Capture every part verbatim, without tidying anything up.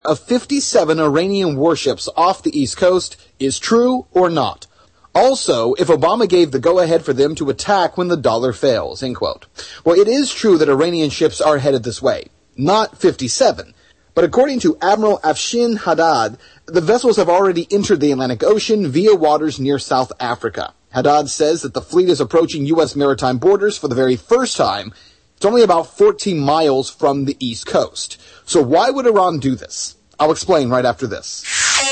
of fifty-seven Iranian warships off the East Coast is true or not. Also, if Obama gave the go-ahead for them to attack when the dollar fails, end quote. Well, it is true that Iranian ships are headed this way. Not fifty-seven. But according to Admiral Afshin Haddad, the vessels have already entered the Atlantic Ocean via waters near South Africa. Haddad says that the fleet is approaching U S maritime borders for the very first time. It's only about fourteen miles from the East Coast. So why would Iran do this? I'll explain right after this.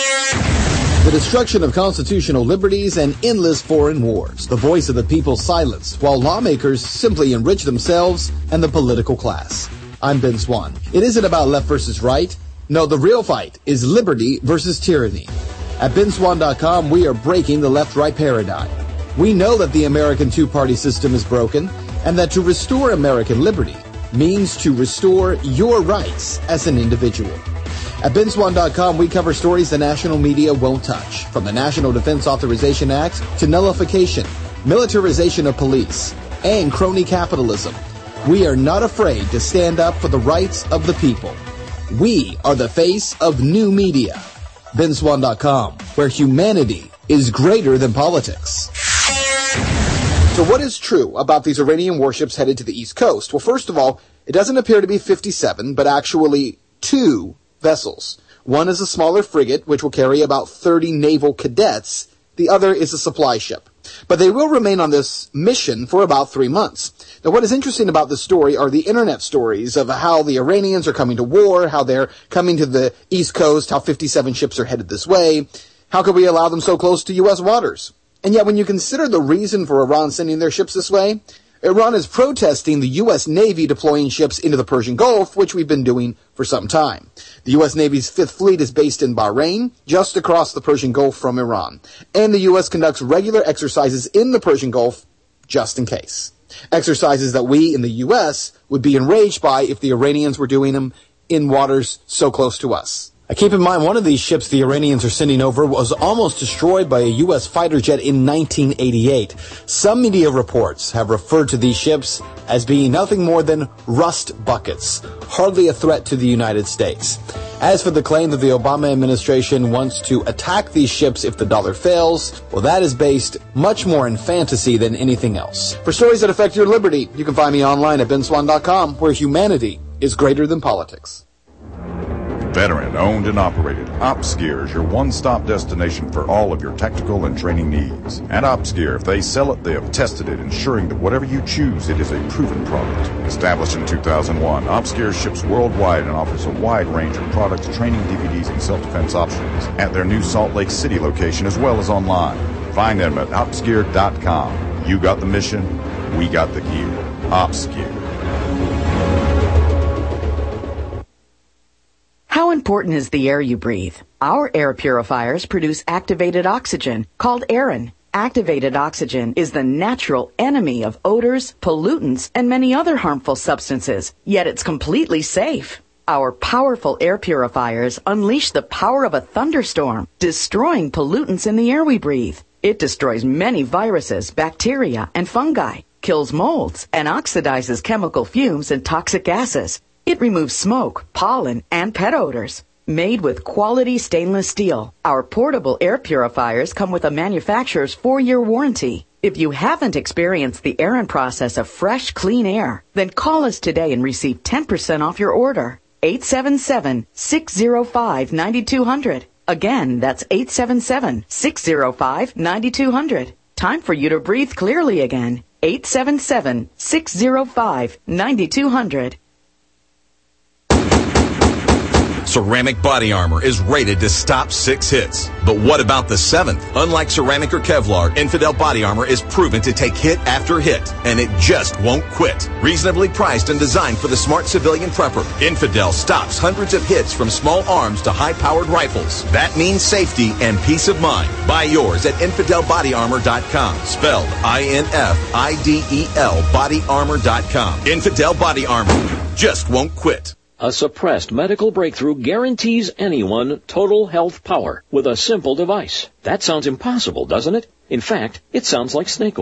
The destruction of constitutional liberties and endless foreign wars. The voice of the people silenced, while lawmakers simply enrich themselves and the political class. I'm Ben Swan. It isn't about left versus right. No, the real fight is liberty versus tyranny. At Ben Swan dot com, we are breaking the left-right paradigm. We know that the American two-party system is broken, and that to restore American liberty means to restore your rights as an individual. At Ben Swan dot com, we cover stories the national media won't touch, from the National Defense Authorization Act to nullification, militarization of police, and crony capitalism. We are not afraid to stand up for the rights of the people. We are the face of new media. Ben Swan dot com, where humanity is greater than politics. So what is true about these Iranian warships headed to the East Coast? Well, first of all, it doesn't appear to be fifty-seven, but actually two vessels. One is a smaller frigate, which will carry about thirty naval cadets. The other is a supply ship. But they will remain on this mission for about three months. Now, what is interesting about this story are the internet stories of how the Iranians are coming to war, how they're coming to the East Coast, how fifty-seven ships are headed this way. How could we allow them so close to U S waters? And yet, when you consider the reason for Iran sending their ships this way, Iran is protesting the U S Navy deploying ships into the Persian Gulf, which we've been doing for some time. The U S Navy's Fifth Fleet is based in Bahrain, just across the Persian Gulf from Iran. And the U S conducts regular exercises in the Persian Gulf, just in case. Exercises that we in the U S would be enraged by if the Iranians were doing them in waters so close to us. Now, keep in mind, one of these ships the Iranians are sending over was almost destroyed by a U S fighter jet in nineteen eighty-eight. Some media reports have referred to these ships as being nothing more than rust buckets, hardly a threat to the United States. As for the claim that the Obama administration wants to attack these ships if the dollar fails, well, that is based much more in fantasy than anything else. For stories that affect your liberty, you can find me online at Ben Swan dot com, where humanity is greater than politics. Veteran owned and operated, OpsGear is your one-stop destination for all of your technical and training needs. At OpsGear, if they sell it, they have tested it, ensuring that whatever you choose, it is a proven product. Established in two thousand one, OpsGear ships worldwide and offers a wide range of products, training D V Ds, and self-defense options at their new Salt Lake City location as well as online. Find them at Ops Gear dot com. You got the mission, we got the gear. OpsGear. How important is the air you breathe? Our air purifiers produce activated oxygen, called Aerin. Activated oxygen is the natural enemy of odors, pollutants, and many other harmful substances, yet it's completely safe. Our powerful air purifiers unleash the power of a thunderstorm, destroying pollutants in the air we breathe. It destroys many viruses, bacteria, and fungi, kills molds, and oxidizes chemical fumes and toxic gases. It removes smoke, pollen, and pet odors. Made with quality stainless steel, our portable air purifiers come with a manufacturer's four-year warranty. If you haven't experienced the Aerin process of fresh, clean air, then call us today and receive ten percent off your order. eight seven seven, six zero five, nine two zero zero. Again, that's eight seven seven, six zero five, nine two zero zero. Time for you to breathe clearly again. eight seven seven, six zero five, nine two zero zero. Ceramic body armor is rated to stop six hits. But what about the seventh? Unlike ceramic or Kevlar, Infidel body armor is proven to take hit after hit, and it just won't quit. Reasonably priced and designed for the smart civilian prepper, Infidel stops hundreds of hits from small arms to high-powered rifles. That means safety and peace of mind. Buy yours at infidel body armor dot com, spelled I N F I D E L body armor dot com. Infidel body armor just won't quit. A suppressed medical breakthrough guarantees anyone total health power with a simple device. That sounds impossible, doesn't it? In fact, it sounds like snake oil.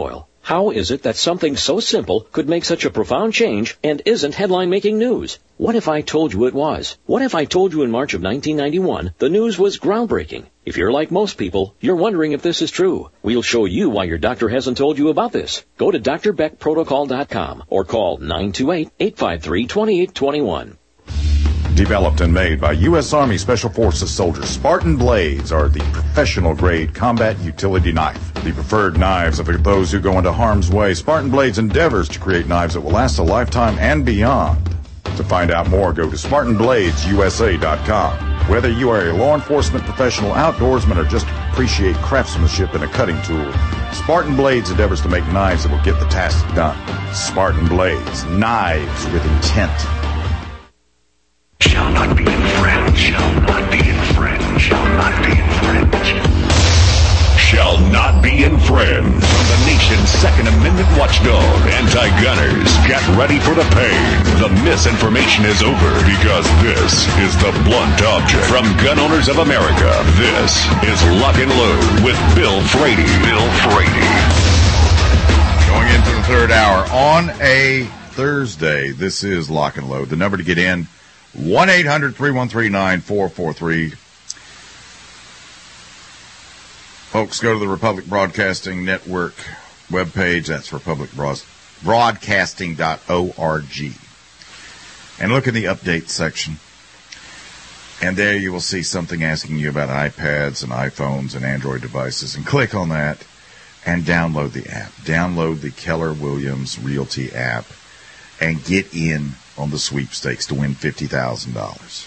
How is it that something so simple could make such a profound change and isn't headline-making news? What if I told you it was? What if I told you in March of nineteen ninety-one the news was groundbreaking? If you're like most people, you're wondering if this is true. We'll show you why your doctor hasn't told you about this. Go to D R Beck Protocol dot com or call nine two eight, eight five three, two eight two one. Developed and made by U S Army Special Forces soldiers, Spartan blades are the professional-grade combat utility knife. The preferred knives of those who go into harm's way. Spartan Blades endeavors to create knives that will last a lifetime and beyond. To find out more, go to Spartan Blades U S A dot com. Whether you are a law enforcement professional, outdoorsman, or just appreciate craftsmanship in a cutting tool, Spartan Blades endeavors to make knives that will get the task done. Spartan Blades, knives with intent. Shall not be infringed. Shall not be infringed. Shall not be infringed. Shall not be infringed. From the nation's Second Amendment watchdog, Anti-Gunners, get ready for the pain. The misinformation is over because this is the blunt object. From Gun Owners of America, this is Lock and Load with Bill Frady. Bill Frady. Going into the third hour on a Thursday, this is Lock and Load. The number to get in, one eight hundred, three one three, nine four four three. Folks, go to the Republic Broadcasting Network webpage. That's republic broadcasting dot org. And look in the update section. And there you will see something asking you about iPads and iPhones and Android devices. And click on that and download the app. Download the Keller Williams Realty app and get in on the sweepstakes to win fifty thousand dollars.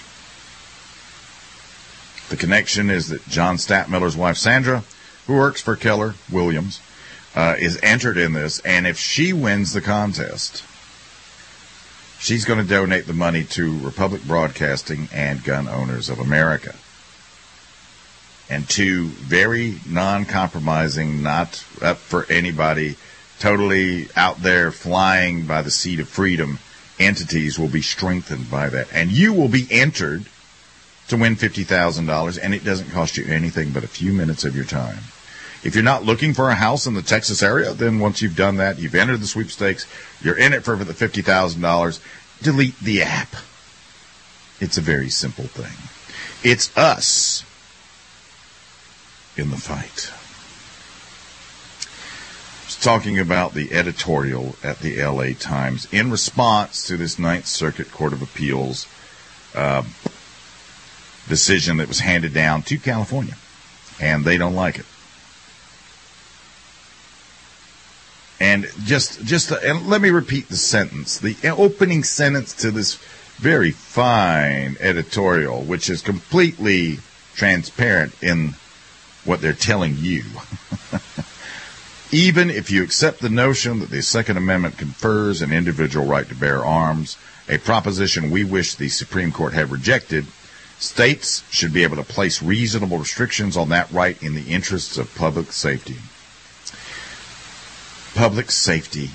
The connection is that John Statmiller's wife, Sandra, who works for Keller Williams, uh, is entered in this, and if she wins the contest, she's going to donate the money to Republic Broadcasting and Gun Owners of America. And two very non-compromising, not up for anybody, totally out there flying by the seat of freedom entities will be strengthened by that. And you will be entered to win fifty thousand dollars, and it doesn't cost you anything but a few minutes of your time. If you're not looking for a house in the Texas area, then once you've done that, you've entered the sweepstakes, you're in it for the fifty thousand dollars, delete the app. It's a very simple thing. It's us in the fight. I was talking about the editorial at the L A Times in response to this Ninth Circuit Court of Appeals uh, decision that was handed down to California, and they don't like it. And just, just, uh, and let me repeat the sentence, the opening sentence to this very fine editorial, which is completely transparent in what they're telling you. Even if you accept the notion that the Second Amendment confers an individual right to bear arms, a proposition we wish the Supreme Court had rejected, states should be able to place reasonable restrictions on that right in the interests of public safety. Public safety.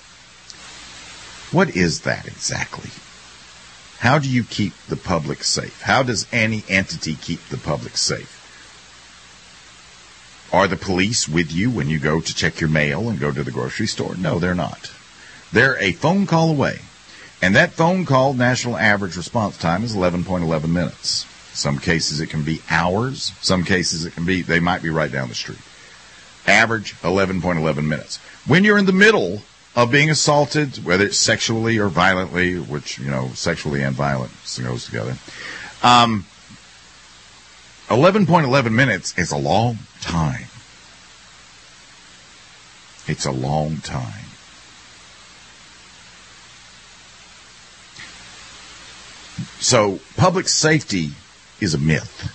What is that exactly? How do you keep the public safe? How does any entity keep the public safe? Are the police with you when you go to check your mail and go to the grocery store? No, they're not. They're a phone call away. And that phone call national average response time is eleven point one one minutes. Some cases it can be hours. Some cases it can be, they might be right down the street. Average eleven point one one minutes. When you're in the middle of being assaulted, whether it's sexually or violently, which, you know, sexually and violent goes together, um, eleven point one one minutes is a long time. It's a long time. So public safety is a myth.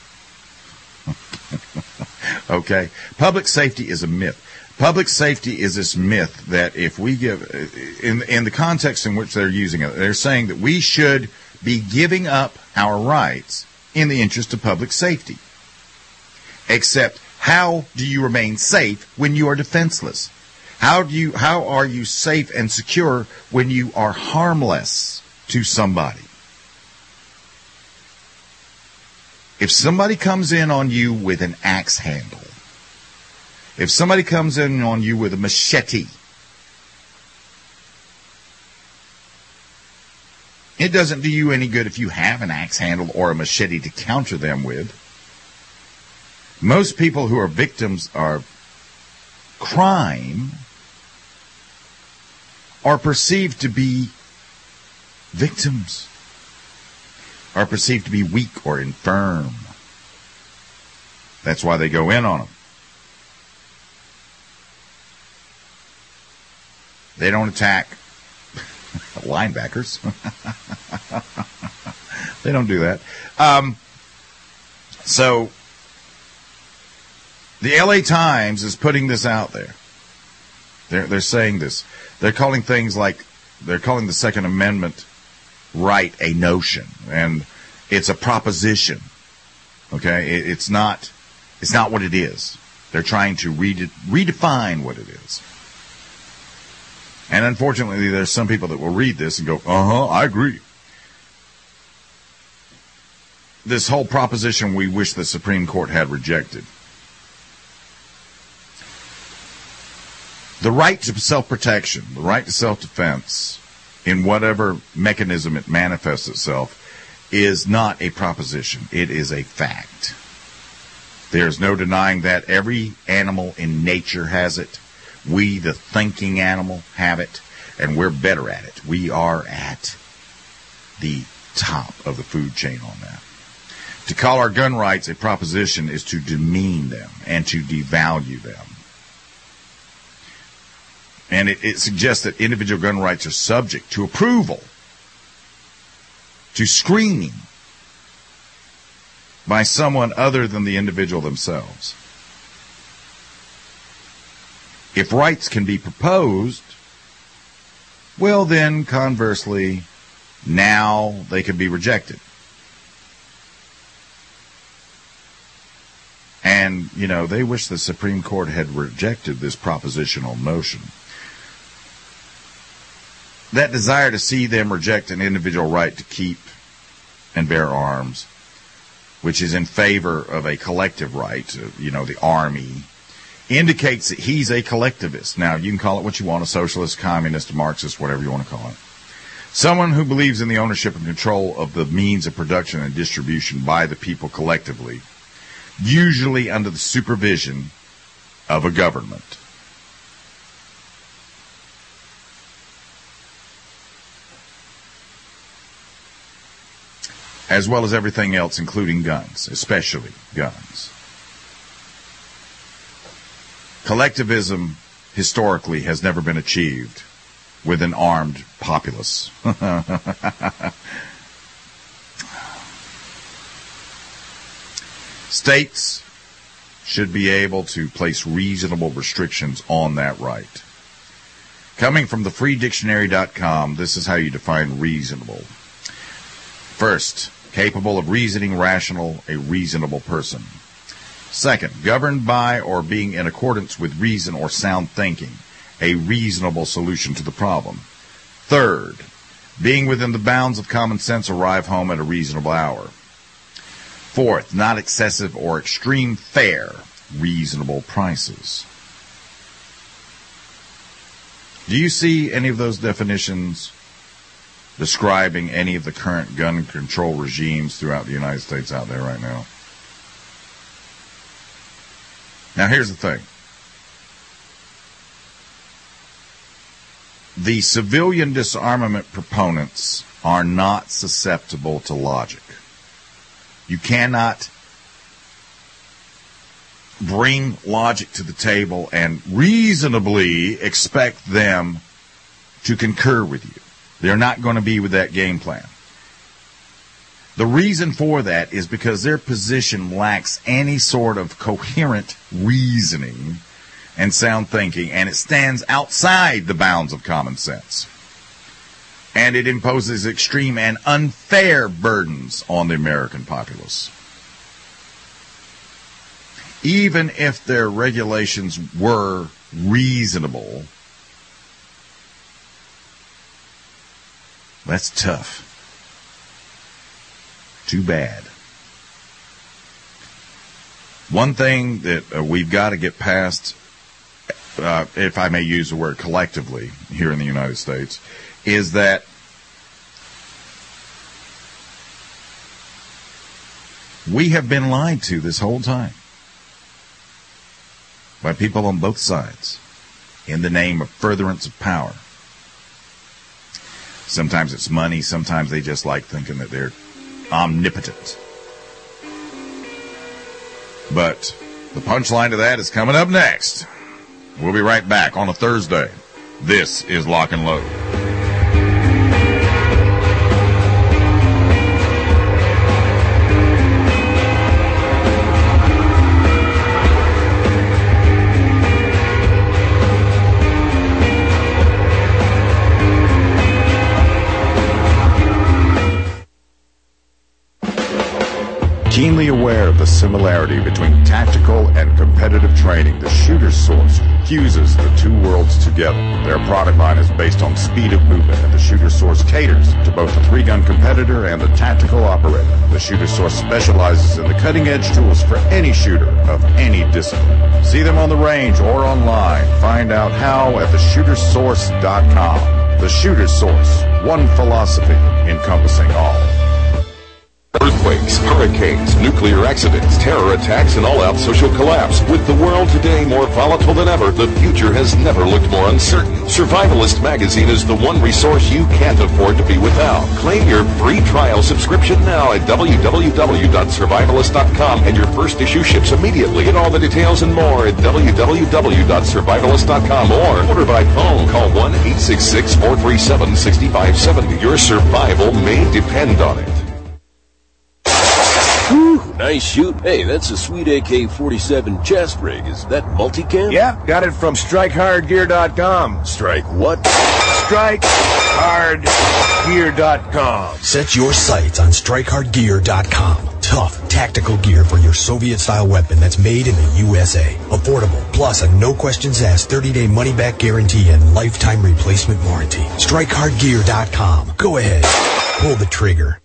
Okay? Public safety is a myth. Public safety is this myth that if we give, in, in the context in which they're using it, they're saying that we should be giving up our rights in the interest of public safety. Except, how do you remain safe when you are defenseless? How do you, how are you safe and secure when you are harmless to somebody? If somebody comes in on you with an axe handle, if somebody comes in on you with a machete It doesn't do you any good if you have an axe handle or a machete to counter them with. Most people who are victims of crime are perceived to be victims, are perceived to be weak or infirm. That's why they go in on them. They don't attack linebackers. They don't do that. Um, so, the L A Times is putting this out there. They're, they're saying this. They're calling things like, they're calling the Second Amendment right a notion. And it's a proposition. Okay? It, it's not, it's not what it is. They're trying to rede- redefine what it is. And unfortunately, there's some people that will read this and go, uh-huh, I agree. This whole proposition we wish the Supreme Court had rejected. The right to self-protection, the right to self-defense, in whatever mechanism it manifests itself, is not a proposition. It is a fact. There's no denying that. Every animal in nature has it. We, the thinking animal, have it, and we're better at it. We are at the top of the food chain on that. To call our gun rights a proposition is to demean them and to devalue them. And it, it suggests that individual gun rights are subject to approval, to screening by someone other than the individual themselves. If rights can be proposed, well then, conversely, now they can be rejected. And, you know, they wish the Supreme Court had rejected this propositional notion. That desire to see them reject an individual right to keep and bear arms, which is in favor of a collective right, you know, the army, indicates that he's a collectivist. Now, you can call it what you want, a socialist, communist, a Marxist, whatever you want to call it. Someone who believes in the ownership and control of the means of production and distribution by the people collectively, usually under the supervision of a government. As well as everything else, including guns, especially guns. Collectivism, historically, has never been achieved with an armed populace. States should be able to place reasonable restrictions on that right. Coming from the free dictionary dot com, this is how you define reasonable. First, capable of reasoning, rational, a reasonable person. Second, governed by or being in accordance with reason or sound thinking, a reasonable solution to the problem. Third, being within the bounds of common sense, arrive home at a reasonable hour. Fourth, not excessive or extreme fare, reasonable prices. Do you see any of those definitions describing any of the current gun control regimes throughout the United States out there right now? Now, here's the thing. The civilian disarmament proponents are not susceptible to logic. You cannot bring logic to the table and reasonably expect them to concur with you. They're not going to be with that game plan. The reason for that is because their position lacks any sort of coherent reasoning and sound thinking, and it stands outside the bounds of common sense. And it imposes extreme and unfair burdens on the American populace. Even if their regulations were reasonable, that's tough. Too bad. One thing that uh, we've got to get past, uh, if I may use the word collectively here in the United States, is that We have been lied to this whole time by people on both sides in the name of furtherance of power. Sometimes it's money. Sometimes they just like thinking that they're omnipotent. But the punchline to that is coming up next. We'll be right back on a Thursday. This is Lock and Load. Keenly aware of the similarity between tactical and competitive training, the Shooter's Source fuses the two worlds together. Their product line is based on speed of movement, and the Shooter's Source caters to both the three-gun competitor and the tactical operator. The Shooter's Source specializes in the cutting-edge tools for any shooter of any discipline. See them on the range or online. Find out how at the shooter source dot com. The Shooter's Source, one philosophy encompassing all. Earthquakes, hurricanes, nuclear accidents, terror attacks, and all-out social collapse. With the world today more volatile than ever, the future has never looked more uncertain. Survivalist Magazine is the one resource you can't afford to be without. Claim your free trial subscription now at w w w dot survivalist dot com, and your first issue ships immediately. Get all the details and more at w w w dot survivalist dot com or order by phone. Call one eight six six, four three seven, six five seven zero. Your survival may depend on it. Whew, nice shoot. Hey, that's a sweet A K forty-seven chest rig. Is that multicam? Yeah, got it from strike hard gear dot com. Strike what? strike hard gear dot com. Set your sights on strike hard gear dot com. Tough, tactical gear for your Soviet-style weapon that's made in the U S A. Affordable, plus a no-questions-asked thirty-day money-back guarantee and lifetime replacement warranty. strike hard gear dot com. Go ahead. Pull the trigger.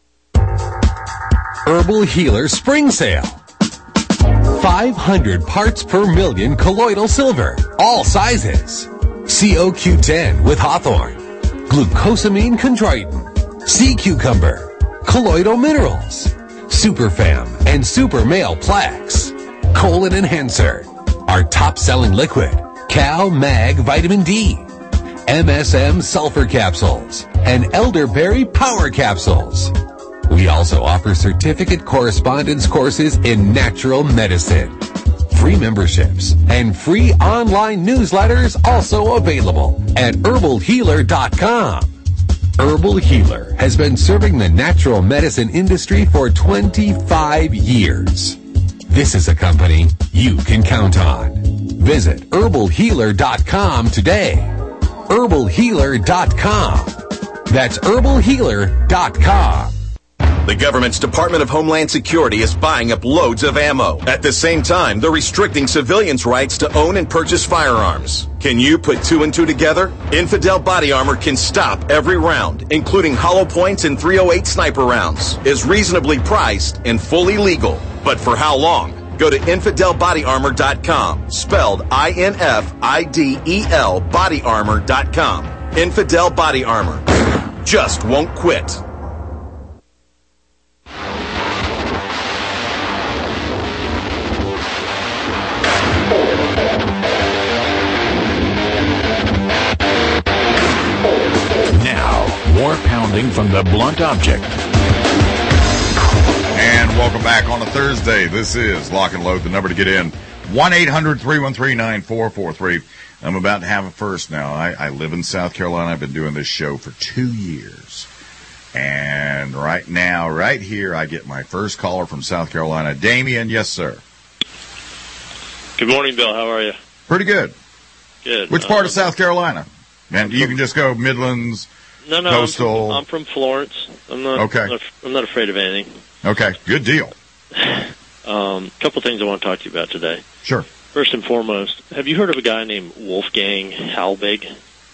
Herbal Healer Spring Sale. five hundred parts per million colloidal silver. All sizes. C O Q ten with Hawthorne. Glucosamine chondroitin. Sea cucumber. Colloidal minerals. Superfam and Super Male Plaques. Colon Enhancer. Our top-selling liquid. Cal Mag Vitamin D. M S M Sulfur Capsules. And Elderberry Power Capsules. We also offer certificate correspondence courses in natural medicine. Free memberships and free online newsletters also available at herbal healer dot com. Herbal Healer has been serving the natural medicine industry for twenty-five years. This is a company you can count on. Visit herbal healer dot com today. herbal healer dot com. That's herbal healer dot com. The government's Department of Homeland Security is buying up loads of ammo. At the same time, they're restricting civilians' rights to own and purchase firearms. Can you put two and two together? Infidel Body Armor can stop every round, including hollow points and three oh eight sniper rounds, is reasonably priced and fully legal. But for how long? Go to infidel body armor dot com, spelled I N F I D E L body armor dot com. Infidel Body Armor. Just won't quit. More pounding from the blunt object. And welcome back on a Thursday. This is Lock and Load. The number to get in, one eight hundred, three one three, nine four four three. I'm about to have a first now. I, I live in South Carolina. I've been doing this show for two years. And right now, right here, I get my first caller from South Carolina. Damien, yes, sir. Good morning, Bill. How are you? Pretty good. Good. Which part um, of South Carolina? And you can just go Midlands, No, no, Coastal. I'm from, I'm from Florence. I'm not, Okay. I'm not. I'm not afraid of anything. Okay, good deal. A um, couple things I want to talk to you about today. Sure. First and foremost, have you heard of a guy named Wolfgang Halbig?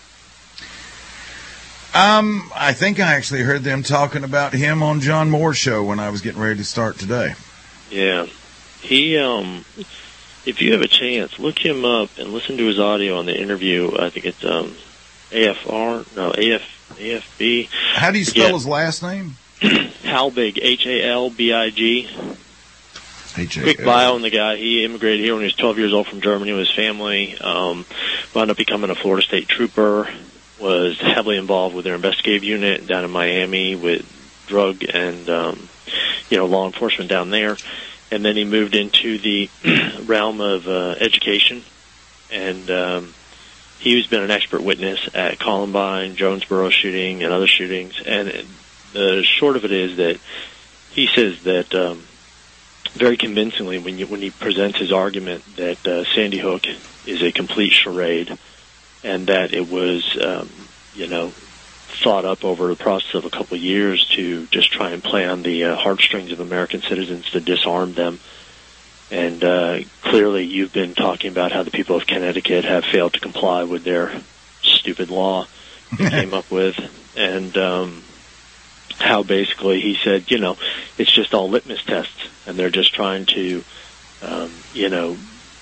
Um, I think I actually heard them talking about him on John Moore's show when I was getting ready to start today. Yeah. He, um, if you have a chance, look him up and listen to his audio on the interview. I think it's um, A F R, no, A F, A F B. How do you spell his last name? Halbig, H A L B I G. H A L. Quick bio on the guy. He immigrated here when he was twelve years old from Germany with his family. Um, wound up becoming a Florida State Trooper. Was heavily involved with their investigative unit down in Miami with drug and, um, you know, law enforcement down there. And then he moved into the realm of uh, education. And um, he's been an expert witness at Columbine, Jonesboro shooting, and other shootings. And the short of it is that he says that um, very convincingly when, you, when he presents his argument that uh, Sandy Hook is a complete charade, and that it was, um, you know, thought up over the process of a couple of years to just try and play on the uh, heartstrings of American citizens to disarm them. And uh, clearly you've been talking about how the people of Connecticut have failed to comply with their stupid law they came up with, and um, how basically he said, you know, it's just all litmus tests, and they're just trying to, um, you know,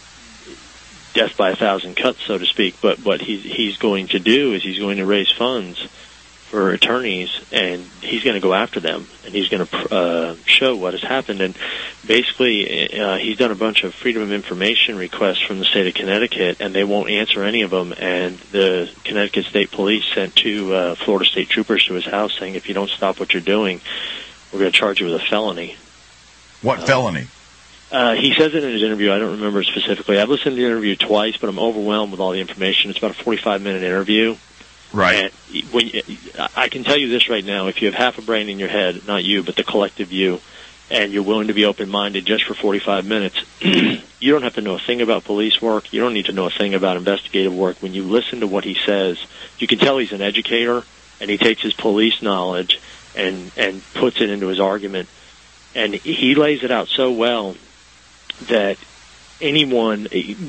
death by a thousand cuts, so to speak. But what he's, he's going to do is he's going to raise funds for attorneys, and he's going to go after them, and he's going to uh, show what has happened. And basically, uh, he's done a bunch of Freedom of Information requests from the state of Connecticut, and they won't answer any of them. And the Connecticut State Police sent two uh, Florida State Troopers to his house saying, if you don't stop what you're doing, we're going to charge you with a felony. What uh, felony? Uh, he says it in his interview. I don't remember specifically. I've listened to the interview twice, but I'm overwhelmed with all the information. It's about a forty-five minute interview. Right. And when you, I can tell you this right now: if you have half a brain in your head, not you, but the collective you, and you're willing to be open-minded just for forty-five minutes, you don't have to know a thing about police work. You don't need to know a thing about investigative work. When you listen to what he says, you can tell he's an educator, and he takes his police knowledge and and puts it into his argument, and he lays it out so well that anyone,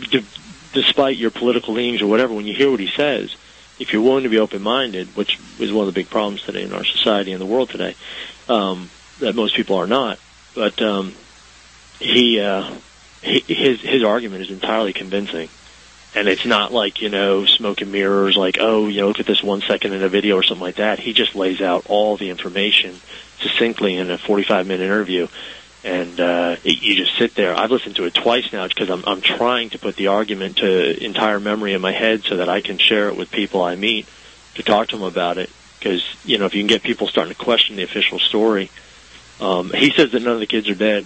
despite your political leanings or whatever, when you hear what he says, if you're willing to be open-minded, which is one of the big problems today in our society and the world today, um, that most people are not, but um, he, uh, he his his argument is entirely convincing, and it's not like, you know, smoke and mirrors, like, oh, you know, look at this one second in a video or something like that. He just lays out all the information succinctly in a forty-five minute interview. And uh, it, you just sit there. I've listened to it twice now because I'm, I'm trying to put the argument to entire memory in my head so that I can share it with people I meet to talk to them about it. Because, you know, if you can get people starting to question the official story, um, he says that none of the kids are dead.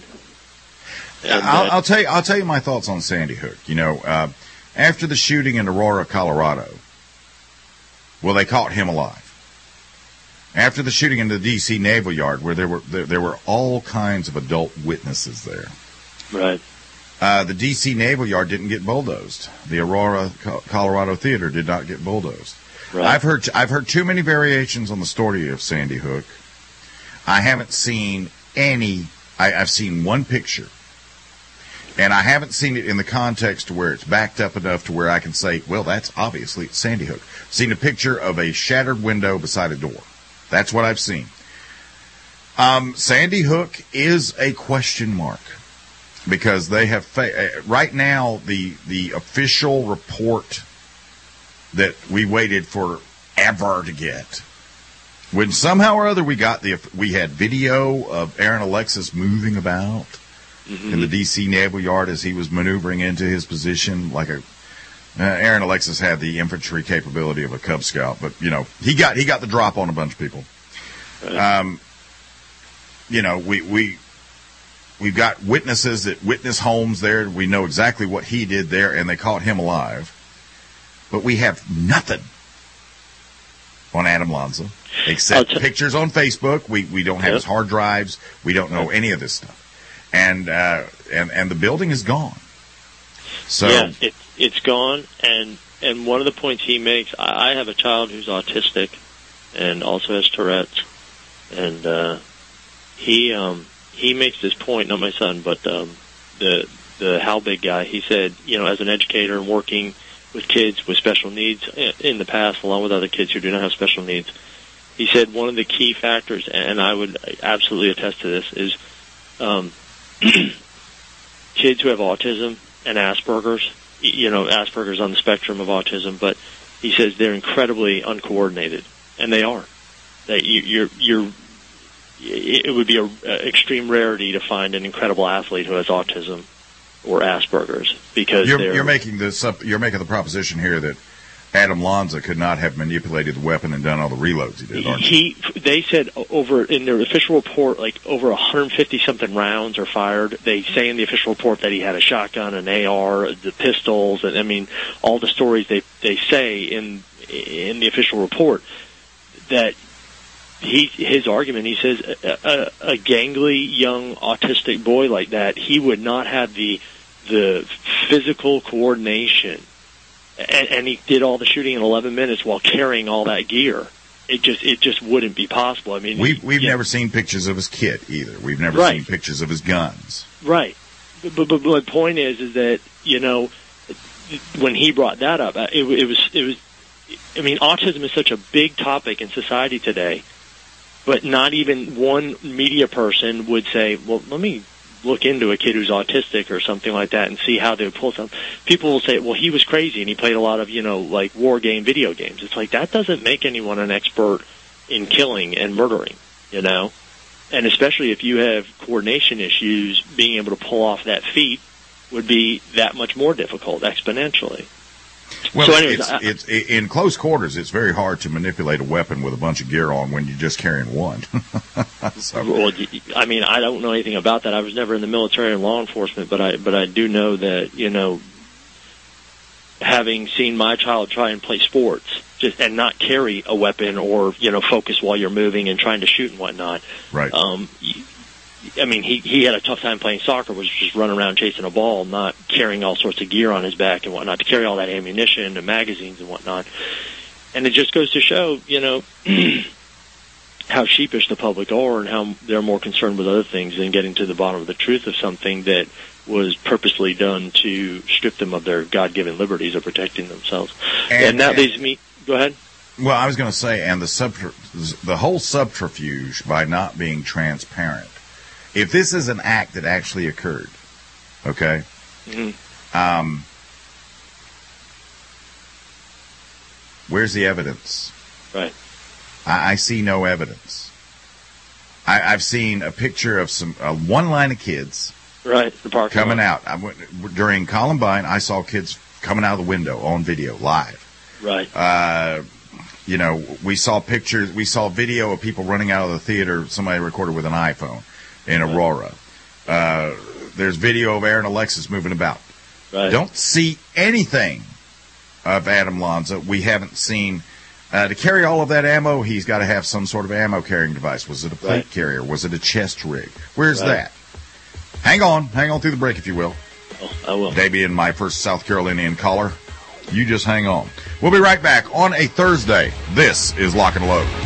And I'll, I'll tell you. I'll tell you my thoughts on Sandy Hook. You know, uh, after the shooting in Aurora, Colorado, well, they caught him alive. After the shooting in the D C Naval Yard, where there were there, there were all kinds of adult witnesses there, right? Uh, the D C Naval Yard didn't get bulldozed. The Aurora, Colorado Theater did not get bulldozed. Right. I've heard I've heard too many variations on the story of Sandy Hook. I haven't seen any. I, I've seen one picture, and I haven't seen it in the context to where it's backed up enough to where I can say, well, that's obviously Sandy Hook. I've seen a picture of a shattered window beside a door. That's what I've seen. Um, Sandy Hook is a question mark because they have fa- right now the the official report that we waited forever to get. When somehow or other we got the we had video of Aaron Alexis moving about mm-hmm. in the D C Naval Yard as he was maneuvering into his position like a. Uh, Aaron Alexis had the infantry capability of a Cub Scout, but you know he got he got the drop on a bunch of people. Um, you know we we we've got witnesses at witness homes there. We know exactly what he did there, and they caught him alive. But we have nothing on Adam Lanza except t- pictures on Facebook. We we don't have yep. his hard drives. We don't know any of this stuff, and uh, and and the building is gone. So yeah, it, it's gone, and and one of the points he makes, I, I have a child who's autistic and also has Tourette's, and uh, he um, he makes this point, not my son, but um, the the Halbig guy. He said, you know, as an educator and working with kids with special needs in the past, along with other kids who do not have special needs, he said one of the key factors, and I would absolutely attest to this, is um, kids who have autism and Asperger's, you know, Asperger's on the spectrum of autism, but he says they're incredibly uncoordinated, and they are. That you, you're, you're, it would be an extreme rarity to find an incredible athlete who has autism or Asperger's, because you're, you're making this up, you're making the proposition here that Adam Lanza could not have manipulated the weapon and done all the reloads he did, aren't you? He, they said over in their official report, like over one hundred fifty something rounds are fired. They say in the official report that he had a shotgun, an A R, the pistols, and I mean all the stories they they say in in the official report. That he his argument, he says a, a, a gangly young autistic boy like that, he would not have the the physical coordination. And, and he did all the shooting in eleven minutes while carrying all that gear. It just it just wouldn't be possible. I mean, we've we've yeah. never seen pictures of his kit either. We've never right. seen pictures of his guns. Right. But, but, but my point is, is that you know, when he brought that up, it, it was it was. I mean, autism is such a big topic in society today, but not even one media person would say, "Well, let me look into a kid who's autistic or something like that and see how they would pull something." People will say, well, he was crazy and he played a lot of, you know, like war game video games. It's like, that doesn't make anyone an expert in killing and murdering, you know? And especially if you have coordination issues, being able to pull off that feat would be that much more difficult exponentially. Well, so anyways, it's, I, it's in close quarters. It's very hard to manipulate a weapon with a bunch of gear on when you're just carrying one. so. Well, I mean, I don't know anything about that. I was never in the military and law enforcement, but I but I do know that, you know, having seen my child try and play sports, just and not carry a weapon or, you know, focus while you're moving and trying to shoot and whatnot. Right. Um, I mean, he he had a tough time playing soccer, was just running around chasing a ball, not carrying all sorts of gear on his back and whatnot, to carry all that ammunition and magazines and whatnot. And it just goes to show, you know, how sheepish the public are and how they're more concerned with other things than getting to the bottom of the truth of something that was purposely done to strip them of their God-given liberties of protecting themselves. And, and that and, leads me... Go ahead. Well, I was going to say, and the subter- the whole subterfuge by not being transparent. If this is an act that actually occurred, okay, mm-hmm. um, where's the evidence? Right. I, I see no evidence. I, I've seen a picture of some uh, one line of kids, right, the park coming out. I went, during Columbine, I saw kids coming out of the window on video live. Right. Uh, you know, we saw pictures, we saw video of people running out of the theater. Somebody recorded with an iPhone. In Aurora. Uh, there's video of Aaron Alexis moving about. Right. Don't see anything of Adam Lanza. We haven't seen... Uh, to carry all of that ammo, he's got to have some sort of ammo-carrying device. Was it a plate right. carrier? Was it a chest rig? Where's right. that? Hang on. Hang on through the break, if you will. Oh, I will. Davey and my first South Carolinian caller. You just hang on. We'll be right back on a Thursday. This is Lock and Load.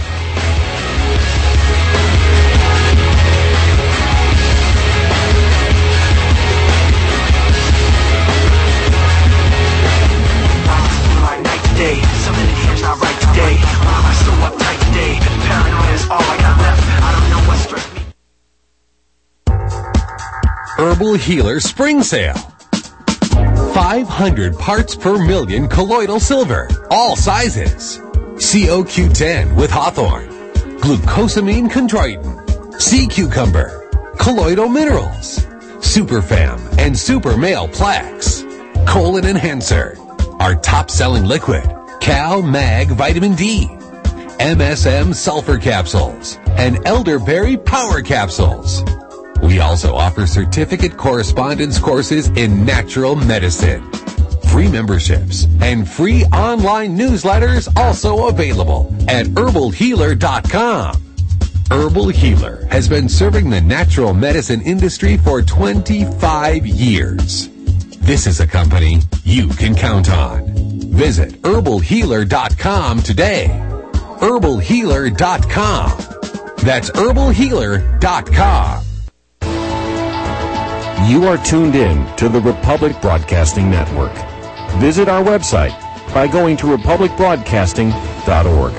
Herbal Healer Spring Sale. five hundred parts per million colloidal silver. All sizes. C O Q ten with Hawthorne. Glucosamine chondroitin. Sea cucumber. Colloidal minerals. Superfam and Super Male Plaques. Colon Enhancer. Our top-selling liquid. Cal Mag Vitamin D. M S M Sulfur Capsules. And Elderberry Power Capsules. We also offer certificate correspondence courses in natural medicine. Free memberships and free online newsletters also available at herbal healer dot com. Herbal Healer has been serving the natural medicine industry for twenty-five years. This is a company you can count on. Visit herbal healer dot com today. herbal healer dot com. That's herbal healer dot com. You are tuned in to the Republic Broadcasting Network. Visit our website by going to republic broadcasting dot org.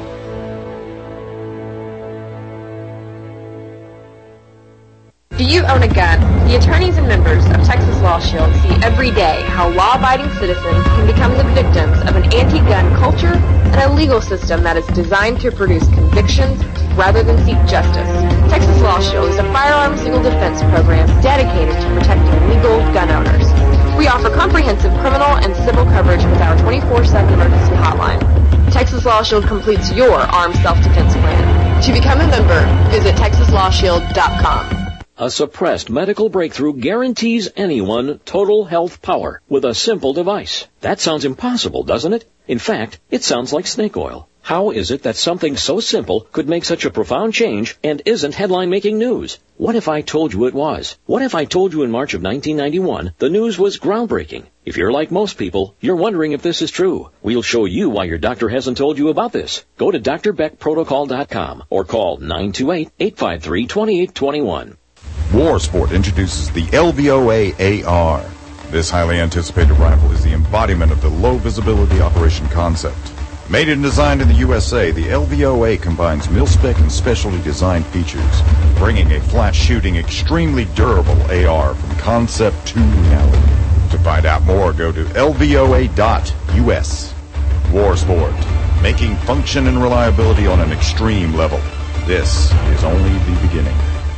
Do you own a gun? The attorneys and members of Texas Law Shield see every day how law-abiding citizens can become the victims of an anti-gun culture and a legal system that is designed to produce convictions rather than seek justice. Texas Law Shield is a firearms legal defense program dedicated to protecting legal gun owners. We offer comprehensive criminal and civil coverage with our twenty-four seven emergency hotline. Texas Law Shield completes your armed self-defense plan. To become a member, visit texas law shield dot com. A suppressed medical breakthrough guarantees anyone total health power with a simple device. That sounds impossible, doesn't it? In fact, it sounds like snake oil. How is it that something so simple could make such a profound change and isn't headline-making news? What if I told you it was? What if I told you in March of nineteen ninety-one the news was groundbreaking? If you're like most people, you're wondering if this is true. We'll show you why your doctor hasn't told you about this. Go to d r beck protocol dot com or call nine two eight, eight five three, two eight two one. Warsport introduces the L V O A A R. This highly anticipated rifle is the embodiment of the low-visibility operation concept. Made and designed in the U S A, the L V O A combines mil-spec and specialty design features, bringing a flat-shooting, extremely durable A R from concept to reality. To find out more, go to L V O A dot U S. Warsport, making function and reliability on an extreme level. This is only the beginning.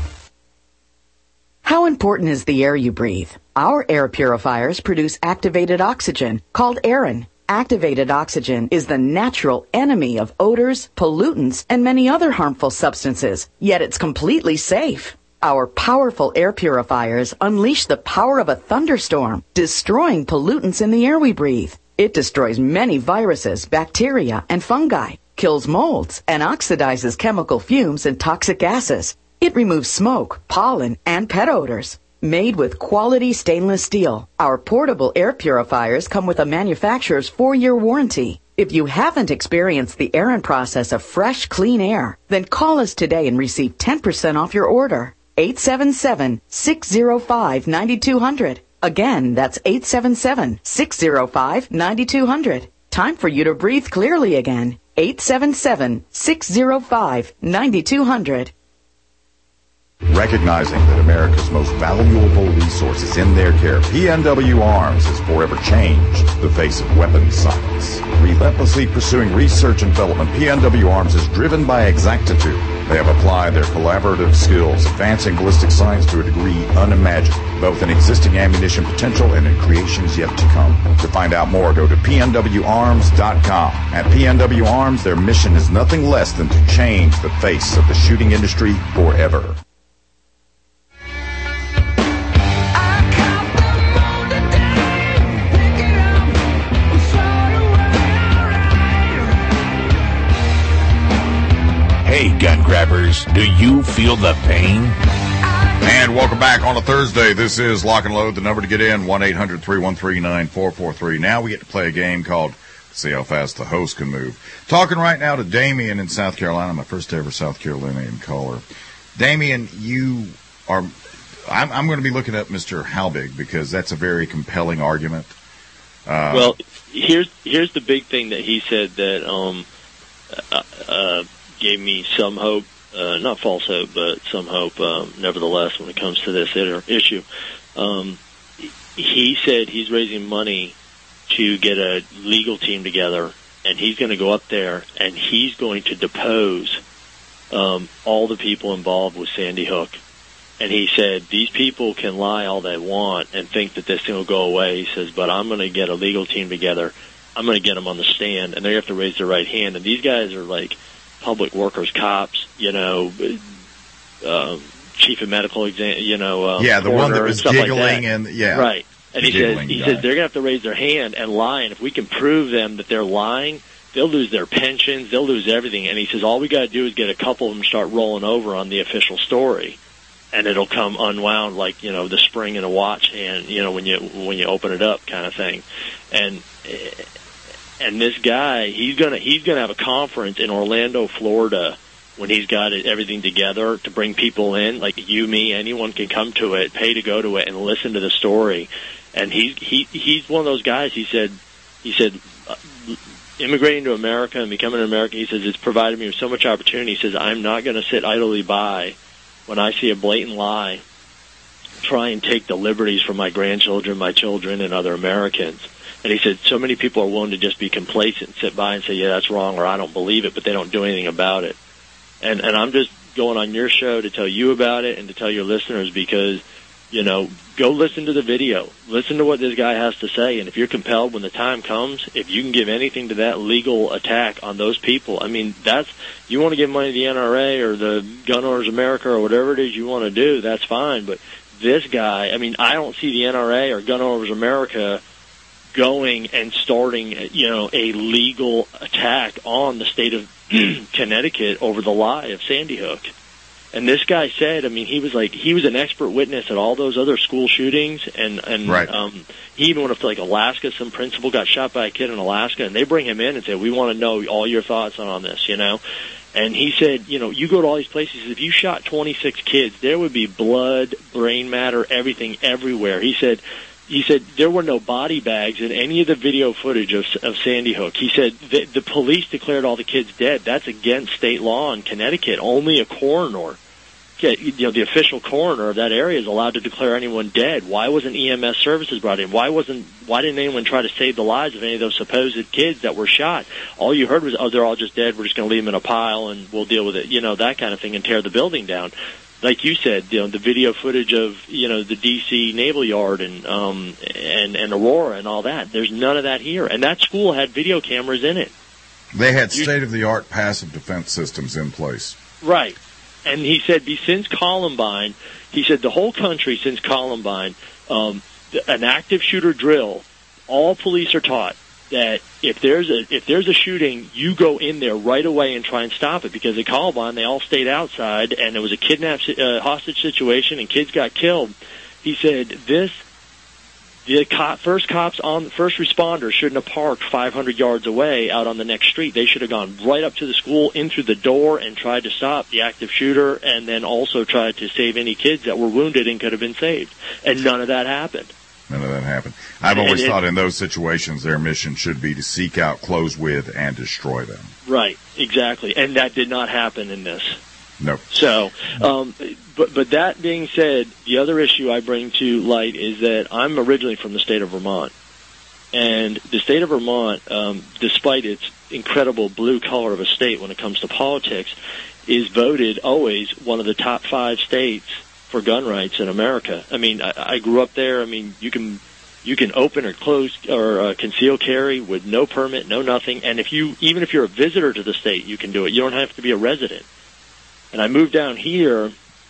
How important is the air you breathe? Our air purifiers produce activated oxygen, called Aerin. Activated oxygen is the natural enemy of odors, pollutants, and many other harmful substances, yet it's completely safe. Our powerful air purifiers unleash the power of a thunderstorm, destroying pollutants in the air we breathe. It destroys many viruses, bacteria, and fungi, kills molds, and oxidizes chemical fumes and toxic gases. It removes smoke, pollen, and pet odors. Made with quality stainless steel, our portable air purifiers come with a manufacturer's four-year warranty. If you haven't experienced the Aerin process of fresh, clean air, then call us today and receive ten percent off your order. eight seven seven, six zero five, nine two zero zero. Again, that's eight seven seven, six zero five, nine two zero zero. Time for you to breathe clearly again. eight seven seven, six zero five, nine two zero zero. Recognizing that America's most valuable resource is in their care, P N W Arms has forever changed the face of weapons science. Relentlessly pursuing research and development, P N W Arms is driven by exactitude. They have applied their collaborative skills, advancing ballistic science to a degree unimagined, both in existing ammunition potential and in creations yet to come. To find out more, go to P N W arms dot com. At P N W Arms, their mission is nothing less than to change the face of the shooting industry forever. Hey, gun grabbers, do you feel the pain? And welcome back on a Thursday. This is Lock and Load. The number to get in, one eight hundred, three one three, nine four four three. Now we get to play a game called See How Fast the Host Can Move. Talking right now to Damien in South Carolina, my first ever South Carolinian caller. Damien, you are, I'm, I'm going to be looking at Mister Halbig because that's a very compelling argument. Uh, well, here's here's the big thing that he said that um, uh, uh, gave me some hope, uh, not false hope, but some hope, um, nevertheless, when it comes to this issue. Um, he said he's raising money to get a legal team together, and he's going to go up there, and he's going to depose um, all the people involved with Sandy Hook. And he said, these people can lie all they want and think that this thing will go away. He says, but I'm going to get a legal team together. I'm going to get them on the stand, and they have to raise their right hand. And these guys are like public workers, cops, you know, uh, chief of medical exam, you know, um, yeah, the one that was giggling like that. and yeah, right. And he says, he guy. says they're gonna have to raise their hand and lie, and if we can prove them that they're lying, they'll lose their pensions, they'll lose everything. And he says all we got to do is get a couple of them to start rolling over on the official story, and it'll come unwound like, you know, the spring in a watch hand, you know, when you when you open it up, kind of thing. And and this guy, he's gonna he's gonna have a conference in Orlando, Florida, when he's got it, everything together to bring people in, like you, me, anyone can come to it, pay to go to it, and listen to the story. And he's he he's one of those guys. He said he said uh, immigrating to America and becoming an American. He says it's provided me with so much opportunity. He says I'm not going to sit idly by when I see a blatant lie, try and take the liberties from my grandchildren, my children, and other Americans. And he said so many people are willing to just be complacent, sit by and say, yeah, that's wrong, or I don't believe it, but they don't do anything about it. And and I'm just going on your show to tell you about it and to tell your listeners because, you know, go listen to the video. Listen to what this guy has to say. And if you're compelled when the time comes, if you can give anything to that legal attack on those people, I mean, that's, you want to give money to the N R A or the Gun Owners America or whatever it is you want to do, that's fine. But this guy, I mean, I don't see the N R A or Gun Owners America going and starting, you know, a legal attack on the state of Connecticut over the lie of Sandy Hook. And this guy said, I mean, he was like, he was an expert witness at all those other school shootings, and and right. um, he even went up to like Alaska. Some principal got shot by a kid in Alaska, and they bring him in and say, we want to know all your thoughts on, on this, you know. And he said, you know, you go to all these places, if you shot twenty-six kids, there would be blood, brain matter, everything everywhere. He said, He said there were no body bags in any of the video footage of, of Sandy Hook. He said the, the police declared all the kids dead. That's against state law in Connecticut. Only a coroner, you know, the official coroner of that area is allowed to declare anyone dead. Why wasn't E M S services brought in? Why wasn't? Why didn't anyone try to save the lives of any of those supposed kids that were shot? All you heard was, oh, they're all just dead. We're just going to leave them in a pile and we'll deal with it. You know, that kind of thing, and tear the building down. Like you said, you know, the video footage of, you know, the D C Naval Yard and um and and Aurora and all that. There's none of that here, and that school had video cameras in it. They had state-of-the-art passive defense systems in place. Right, and he said, since Columbine, he said the whole country since Columbine, um, an active shooter drill. All police are taught that if there's a if there's a shooting, you go in there right away and try and stop it, because at Columbine they all stayed outside and it was a kidnap uh, hostage situation and kids got killed. He said this the cop, first cops on first responders shouldn't have parked five hundred yards away out on the next street. They should have gone right up to the school, in through the door, and tried to stop the active shooter, and then also tried to save any kids that were wounded and could have been saved. And none of that happened. None of that happened. I've always thought in those situations their mission should be to seek out, close with, and destroy them. Right, exactly. And that did not happen in this. Nope. So, um, but, but that being said, the other issue I bring to light is that I'm originally from the state of Vermont. And the state of Vermont, um, despite its incredible blue color of a state when it comes to politics, is voted always one of the top five states for gun rights in America. I mean, I, I grew up there. I mean, you can you can open or close or uh, conceal carry with no permit, no nothing. And if you even if you're a visitor to the state, you can do it. You don't have to be a resident. And I moved down here,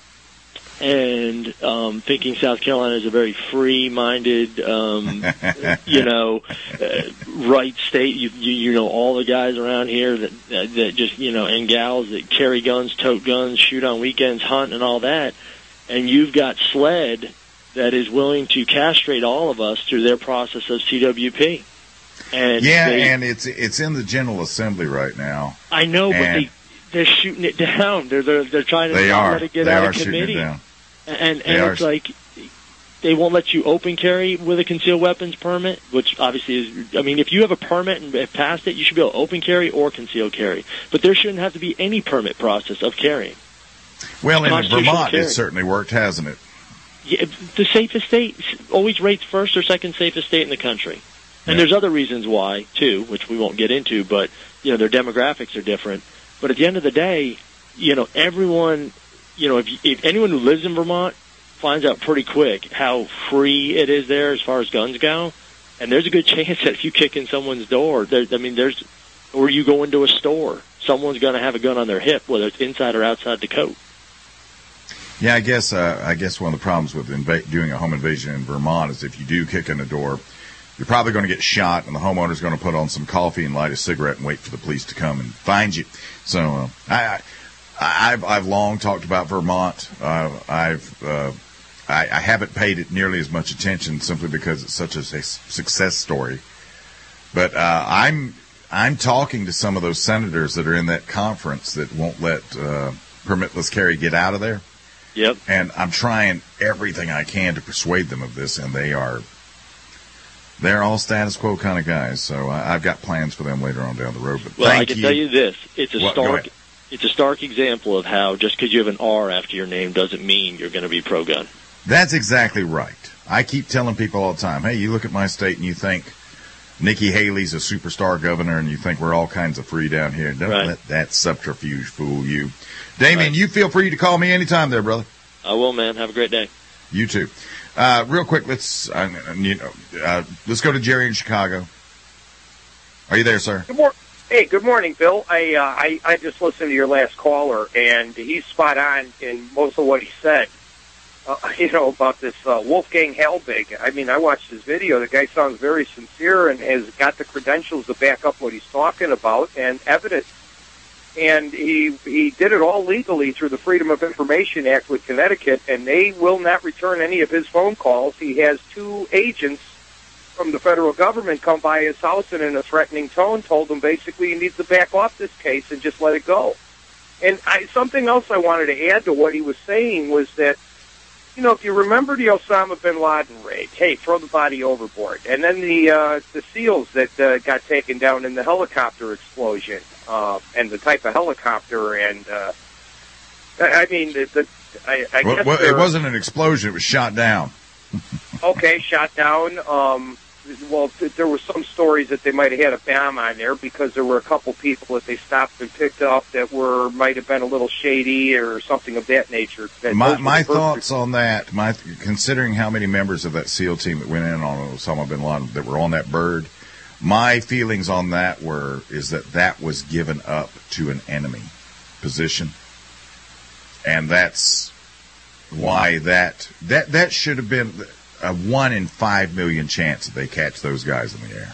and um, thinking South Carolina is a very free-minded, um, you know, uh, right state. You, you you know all the guys around here that uh, that just you know and gals that carry guns, tote guns, shoot on weekends, hunt, and all that. And you've got SLED that is willing to castrate all of us through their process of C W P. And yeah, they, and it's it's in the General Assembly right now. I know, but they they're shooting it down. They're they're, they're trying to they not are. let it get they out are of committee. Shooting it down. And they and it's are. like they won't let you open carry with a concealed weapons permit, which obviously is. I mean, if you have a permit and have passed it, you should be able to open carry or concealed carry. But there shouldn't have to be any permit process of carrying. Well, in Vermont, carry. it certainly worked, hasn't it? Yeah, the safest state always rates first or second safest state in the country. And yeah. There's other reasons why, too, which we won't get into, but, you know, their demographics are different. But at the end of the day, you know, everyone, you know, if, if anyone who lives in Vermont finds out pretty quick how free it is there as far as guns go, and there's a good chance that if you kick in someone's door, there, I mean, there's, or you go into a store, someone's going to have a gun on their hip, whether it's inside or outside the coat. Yeah, I guess uh, I guess one of the problems with inv- doing a home invasion in Vermont is if you do kick in the door, you're probably going to get shot, and the homeowner's going to put on some coffee and light a cigarette and wait for the police to come and find you. So uh, I, I, I've I've long talked about Vermont. Uh, I've uh, I, I haven't paid it nearly as much attention simply because it's such a success story. But uh, I'm I'm talking to some of those senators that are in that conference that won't let uh, permitless carry get out of there. Yep. And I'm trying everything I can to persuade them of this, and they are, they're all status quo kind of guys. So I, I've got plans for them later on down the road. But well, thank I can you. tell you this: it's a what, stark, it's a stark example of how just because you have an R after your name doesn't mean you're going to be pro-gun. That's exactly right. I keep telling people all the time, "Hey, you look at my state and you think Nikki Haley's a superstar governor, and you think we're all kinds of free down here. Don't right. let that subterfuge fool you. Damien, right. you feel free to call me anytime there, brother. I will, man. Have a great day. You too. Uh, real quick, let's uh, you know, uh, let's go to Jerry in Chicago. Are you there, sir? Good morning. Hey, good morning, Bill. I, uh, I I just listened to your last caller, and he's spot on in most of what he said. Uh, you know, about this uh, Wolfgang Halbig. I mean, I watched his video. The guy sounds very sincere and has got the credentials to back up what he's talking about and evidence. And he he did it all legally through the Freedom of Information Act with Connecticut, and they will not return any of his phone calls. He has two agents from the federal government come by his house and in a threatening tone told him basically he needs to back off this case and just let it go. And I, something else I wanted to add to what he was saying was that, you know, if you remember the Osama bin Laden raid, hey, throw the body overboard. And then the uh, the SEALs that uh, got taken down in the helicopter explosion, uh, and the type of helicopter, and uh, I mean, the, the I, I well, guess well, it wasn't an explosion; it was shot down. Okay, shot down. Um, well, th- there were some stories that they might have had a bomb on there because there were a couple people that they stopped and picked up that were might have been a little shady or something of that nature. That My my thoughts on that, my considering how many members of that SEAL team that went in on Osama bin Laden that were on that bird, my feelings on that were is that that was given up to an enemy position, and that's why that that that should have been a one in five million chance that they catch those guys in the air.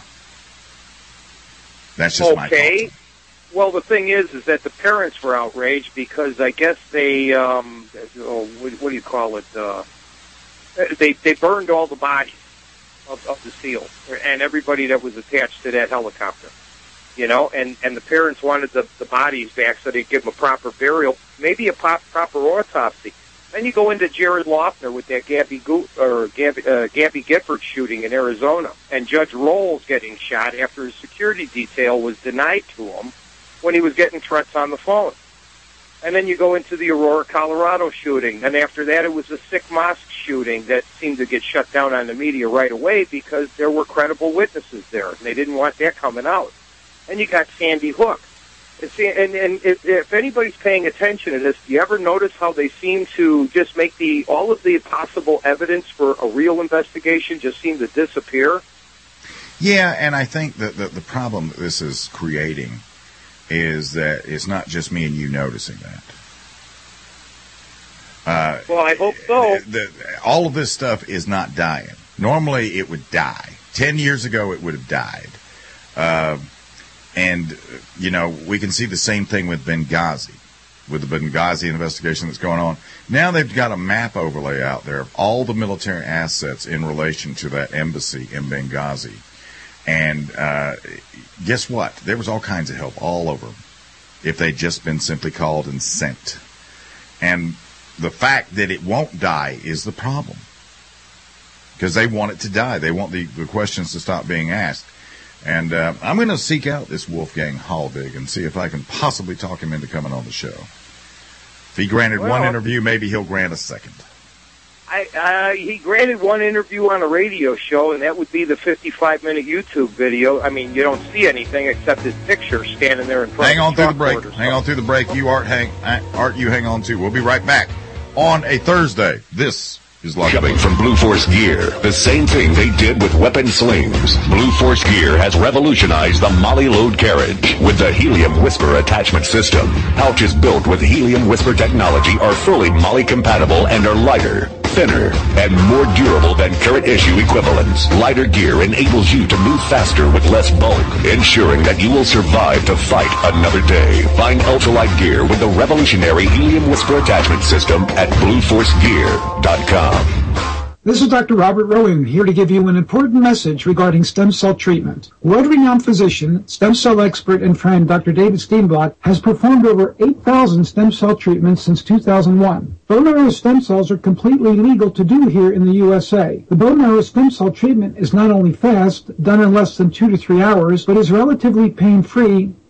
That's just my okay. Well, the thing is, is that the parents were outraged because I guess they, um, oh, what, what do you call it? Uh, they they burned all the bodies of, of the SEALs and everybody that was attached to that helicopter. You know, and, and the parents wanted the, the bodies back so they'd give them a proper burial, maybe a pop, proper autopsy. Then you go into Jared Loeffner with that Gabby Go- or Gabby, uh, Gabby Gifford shooting in Arizona, and Judge Rolls getting shot after his security detail was denied to him when he was getting threats on the phone. And then you go into the Aurora, Colorado shooting, and after that it was a Sikh mosque shooting that seemed to get shut down on the media right away because there were credible witnesses there, and they didn't want that coming out. And you got Sandy Hook. And, and if, if anybody's paying attention to this, do you ever notice how they seem to just make the all of the possible evidence for a real investigation just seem to disappear? Yeah, and I think that the, the problem that this is creating is that it's not just me and you noticing that. Uh, well, I hope so. The, the, all of this stuff is not dying. Normally, it would die. Ten years ago, it would have died. Uh, And, you know, we can see the same thing with Benghazi, with the Benghazi investigation that's going on. Now they've got a map overlay out there of all the military assets in relation to that embassy in Benghazi. And uh, guess what? There was all kinds of help all over them if they'd just been simply called and sent. And the fact that it won't die is the problem. Because they want it to die. They want the, the questions to stop being asked. And uh, I'm going to seek out this Wolfgang Halbig and see if I can possibly talk him into coming on the show. If he granted well, one interview, maybe he'll grant a second. I, uh, he granted one interview on a radio show, and that would be the fifty-five minute YouTube video. I mean, you don't see anything except his picture standing there in front hang of on through the break. Hang on through the break. You, Art, hang, Art, you hang on too. We'll be right back on a Thursday. This is Coming from Blue Force Gear, the same thing they did with weapon slings. Blue Force Gear has revolutionized the Molly load carriage with the Helium Whisper attachment system. Pouches built with Helium Whisper technology are fully Molly compatible and are lighter, thinner, and more durable than current issue equivalents. Lighter gear enables you to move faster with less bulk, ensuring that you will survive to fight another day. Find ultralight gear with the revolutionary Helium Whisper attachment system at blue force gear dot com. This is Doctor Robert Rowan here to give you an important message regarding stem cell treatment. World-renowned physician, stem cell expert, and friend Doctor David Steenblatt has performed over eight thousand stem cell treatments since two thousand one. Bone marrow stem cells are completely legal to do here in the U S A. The bone marrow stem cell treatment is not only fast, done in less than two to three hours, but is relatively pain-free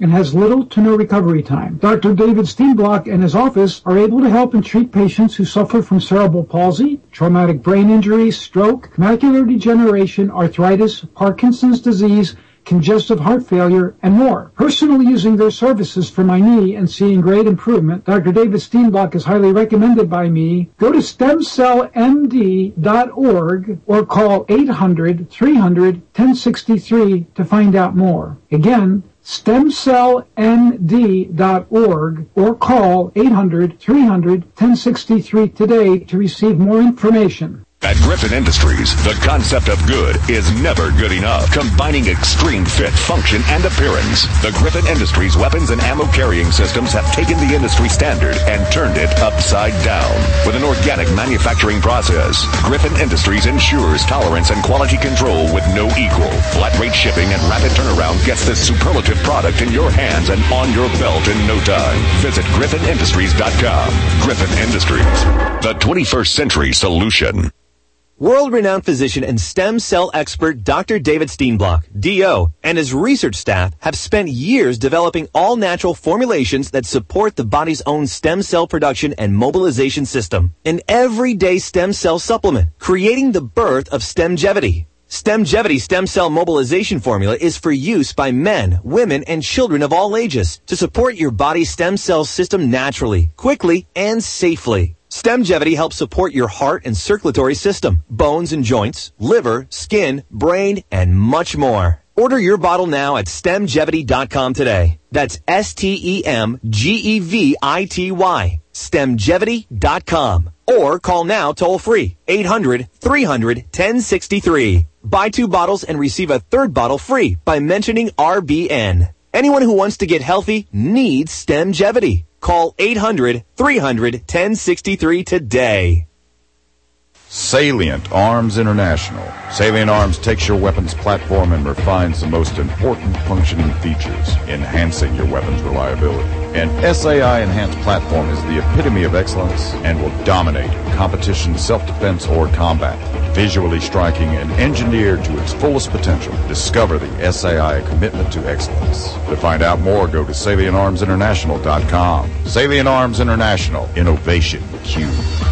and has little to no recovery time. Doctor David Steenblock and his office are able to help and treat patients who suffer from cerebral palsy, traumatic brain injury, stroke, macular degeneration, arthritis, Parkinson's disease, congestive heart failure, and more. Personally using their services for my knee and seeing great improvement, Doctor David Steenblock is highly recommended by me. Go to stem cell m d dot org or call eight hundred, three hundred, ten sixty-three to find out more. Again, stem cell m d dot org or call eight hundred, three hundred, ten sixty-three today to receive more information. At Griffin Industries, the concept of good is never good enough, combining extreme fit, function, and appearance. The Griffin Industries weapons and ammo carrying systems have taken the industry standard and turned it upside down. With an organic manufacturing process, Griffin Industries ensures tolerance and quality control with no equal. Flat rate shipping and rapid turnaround gets this superlative product in your hands and on your belt in no time. Visit griffin industries dot com. Griffin Industries, the twenty-first century solution. World-renowned physician and stem cell expert Doctor David Steenblock, D O, and his research staff have spent years developing all-natural formulations that support the body's own stem cell production and mobilization system. An everyday stem cell supplement, creating the birth of Stemgevity. Stemgevity stem cell mobilization formula is for use by men, women, and children of all ages to support your body's stem cell system naturally, quickly, and safely. Stemgevity helps support your heart and circulatory system, bones and joints, liver, skin, brain, and much more. Order your bottle now at stemgevity dot com today. That's S T E M G E V I T Y. stemgevity dot com. Or call now toll free, eight hundred, three hundred, ten sixty-three. Buy two bottles and receive a third bottle free by mentioning R B N. Anyone who wants to get healthy needs Stemgevity. Call eight hundred, three hundred, ten sixty-three today. Salient Arms International. Salient Arms takes your weapons platform and refines the most important functioning features, enhancing your weapon's reliability. An S A I enhanced platform is the epitome of excellence and will dominate competition, self-defense, or combat. Visually striking and engineered to its fullest potential, discover the S A I commitment to excellence. To find out more, go to salient arms international dot com. Salient Arms International. Innovation Q.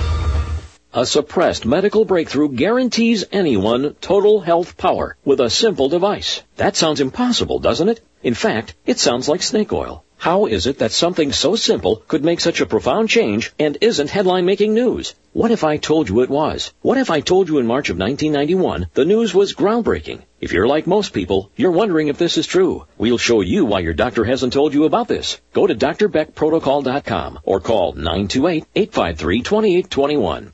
A suppressed medical breakthrough guarantees anyone total health power with a simple device. That sounds impossible, doesn't it? In fact, it sounds like snake oil. How is it that something so simple could make such a profound change and isn't headline-making news? What if I told you it was? What if I told you in March of nineteen ninety-one the news was groundbreaking? If you're like most people, you're wondering if this is true. We'll show you why your doctor hasn't told you about this. Go to D R Beck Protocol dot com or call nine two eight, eight five three, two eight two one.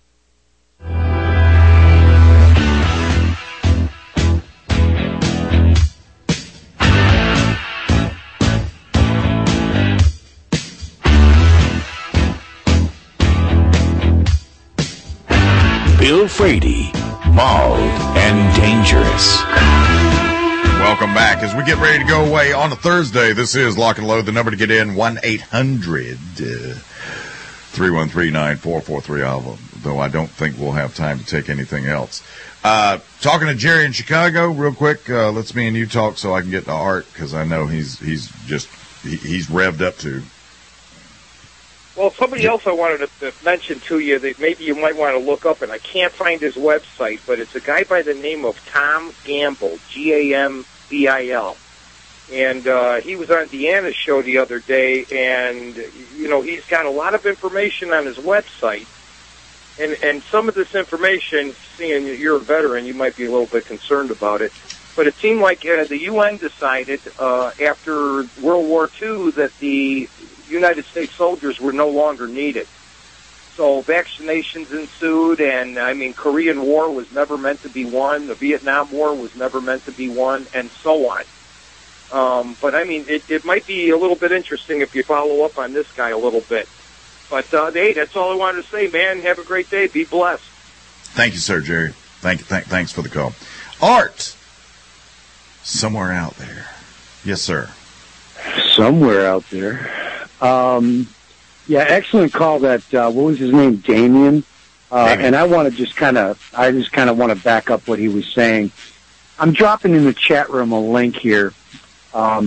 Bill Frady, Bald and Dangerous. Welcome back. As we get ready to go away on a Thursday, this is Lock and Load. The number to get in, one eight hundred, three one three, nine four four three, though I don't think we'll have time to take anything else. Uh, talking to Jerry in Chicago real quick. Uh, let's me and you talk so I can get to Art, because I know he's he's just he, he's revved up to. Well, somebody else I wanted to, to mention to you that maybe you might want to look up, and I can't find his website, but it's a guy by the name of Tom Gamble, G A M B I L. And uh, he was on Deanna's show the other day, and, you know, he's got a lot of information on his website. And, and some of this information, seeing you're a veteran, you might be a little bit concerned about it. But it seemed like uh, the U N decided uh, after World War Two that the United States soldiers were no longer needed. So vaccinations ensued, and, I mean, Korean War was never meant to be won. The Vietnam War was never meant to be won, and so on. Um, but, I mean, it, it might be a little bit interesting if you follow up on this guy a little bit. But, uh, hey, that's all I wanted to say, man. Have a great day. Be blessed. Thank you, sir, Jerry. Thank, th- thanks for the call. Art, somewhere out there. Yes, sir. Somewhere out there. Um, yeah, excellent call. That uh, what was his name, Damien? Uh, Damien. And I want to just kind of, I just kind of want to back up what he was saying. I'm dropping in the chat room a link here. Um,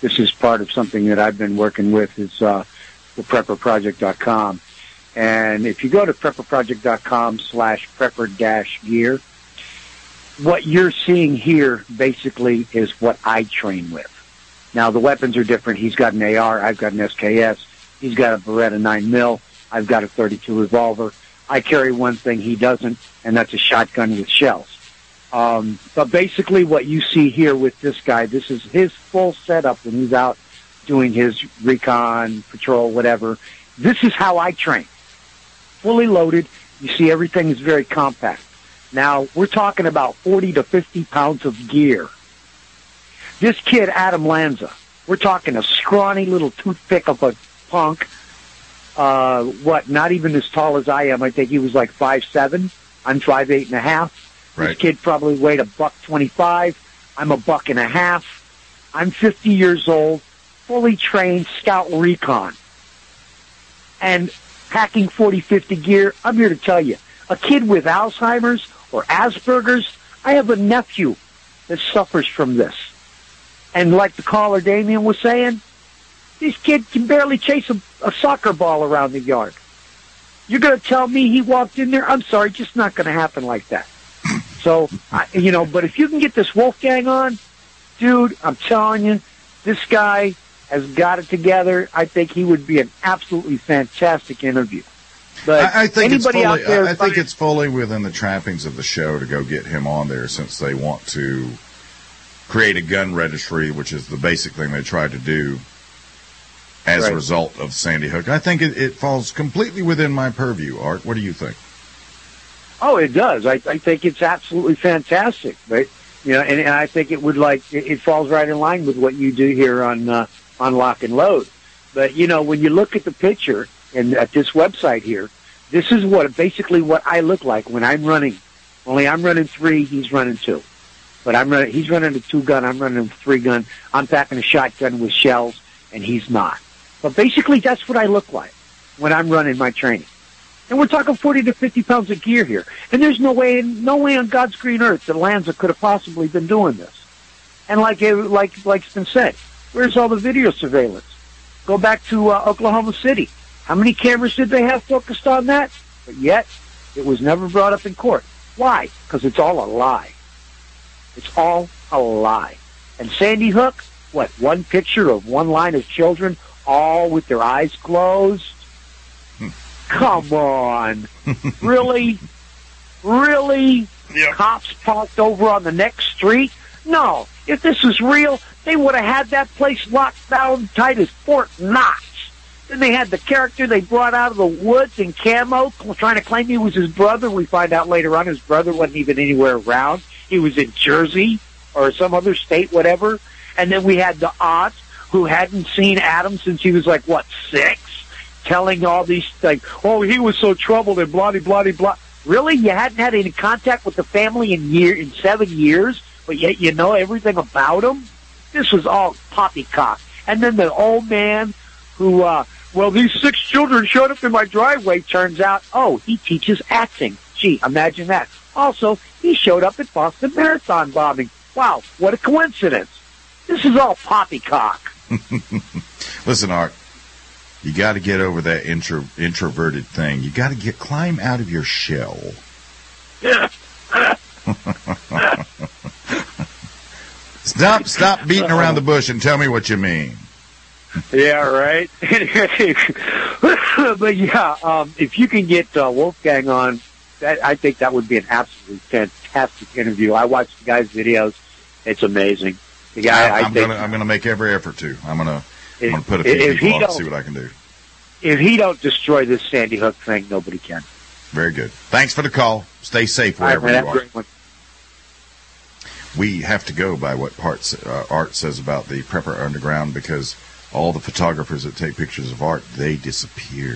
this is part of something that I've been working with. Is uh, the prepper project dot com. And if you go to prepper project dot com slash prepper dash gear, what you're seeing here basically is what I train with. Now, the weapons are different. He's got an A R. I've got an S K S. He's got a Beretta nine mil. I've got a thirty-two revolver. I carry one thing he doesn't, and that's a shotgun with shells. Um, but basically what you see here with this guy, this is his full setup when he's out doing his recon, patrol, whatever. This is how I train. Fully loaded. You see everything is very compact. Now, we're talking about forty to fifty pounds of gear. This kid, Adam Lanza, we're talking a scrawny little toothpick of a punk. Uh, what, not even as tall as I am. I think he was like five seven. I'm five eight and a half. Right. This kid probably weighed a buck twenty-five. I'm a buck and a half. I'm fifty years old, fully trained scout recon. And packing forty fifty gear, I'm here to tell you, a kid with Alzheimer's or Asperger's, I have a nephew that suffers from this. And like the caller Damien was saying, this kid can barely chase a, a soccer ball around the yard. You're going to tell me he walked in there? I'm sorry, just not going to happen like that. So, I, you know, but if you can get this Wolfgang on, dude, I'm telling you, this guy has got it together. I think he would be an absolutely fantastic interview. But I, I think it's anybody fully, out there, I think it's fully within the trappings of the show to go get him on there, since they want to create a gun registry, which is the basic thing they tried to do as right. a result of Sandy Hook. I think it, it falls completely within my purview. Art, what do you think? Oh, it does. I, I think it's absolutely fantastic, right? You know, and, and I think it would like it, it falls right in line with what you do here on uh, on Lock and Load. But you know, when you look at the picture and at this website here, this is what basically what I look like when I'm running. Only I'm running three, he's running two. But I'm running. He's running a two gun. I'm running a three gun. I'm packing a shotgun with shells, and he's not. But basically, that's what I look like when I'm running my training. And we're talking forty to fifty pounds of gear here. And there's no way, no way on God's green earth that Lanza could have possibly been doing this. And like, like, like's been said, where's all the video surveillance? Go back to uh, Oklahoma City. How many cameras did they have focused on that? But yet, it was never brought up in court. Why? Because it's all a lie. It's all a lie. And Sandy Hook, what, one picture of one line of children, all with their eyes closed? Come on. Really? Really? Yep. Cops parked over on the next street? No. If this was real, they would have had that place locked down tight as Fort Knox. Then they had the character they brought out of the woods in camo trying to claim he was his brother. We find out later on his brother wasn't even anywhere around. He was in Jersey or some other state, whatever. And then we had the aunt who hadn't seen Adam since he was like, what, six? Telling all these things, oh, he was so troubled and blah, blah, blah, blah. Really? You hadn't had any contact with the family in year in seven years, but yet you know everything about him? This was all poppycock. And then the old man who, uh, well, these six children showed up in my driveway, turns out, oh, he teaches acting. Gee, imagine that. Also, he showed up at Boston Marathon bombing. Wow, what a coincidence. This is all poppycock. Listen, Art, you got to get over that intro, introverted thing. You got to get climb out of your shell. Stop, stop beating around the bush and tell me what you mean. Yeah, right. But yeah, um, if you can get uh, Wolfgang on, that I think that would be an absolutely fantastic interview. I watched the guy's videos; it's amazing. The guy, I, I I'm think, gonna, I'm gonna make every effort to. I'm gonna, if, I'm gonna put a few if people on he to see what I can do. If he don't destroy this Sandy Hook thing, nobody can. Very good. Thanks for the call. Stay safe wherever right, you are. We have to go by what parts, uh, Art says about the Prepper Underground, because all the photographers that take pictures of Art, they disappear.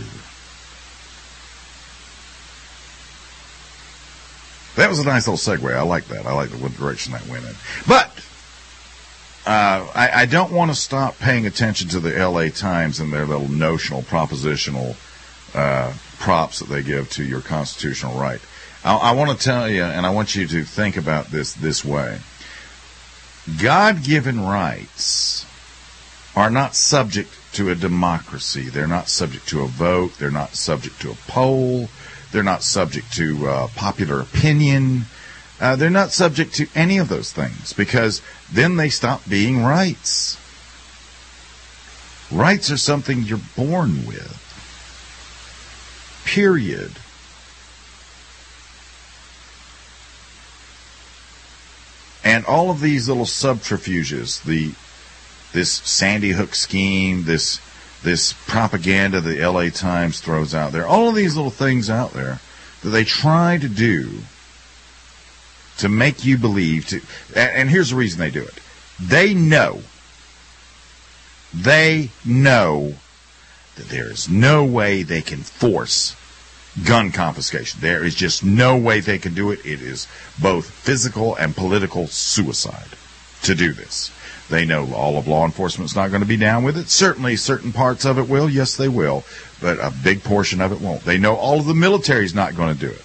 That was a nice little segue. I like that. I like the direction that went in. But uh, I, I don't want to stop paying attention to the L A Times and their little notional, propositional uh, props that they give to your constitutional right. I, I want to tell you, and I want you to think about this this way. God-given rights are not subject to a democracy. They're not subject to a vote. They're not subject to a poll. They're not subject to uh, popular opinion. Uh, they're not subject to any of those things, because then they stop being rights. Rights are something you're born with. Period. And all of these little subterfuges, the this Sandy Hook scheme, this this propaganda the L A Times throws out there, all of these little things out there that they try to do to make you believe, to, and here's the reason they do it. They know, they know that there is no way they can force gun confiscation. There is just no way they can do it. It is both physical and political suicide to do this. They know all of law enforcement is not going to be down with it. Certainly certain parts of it will. Yes, they will. But a big portion of it won't. They know all of the military is not going to do it.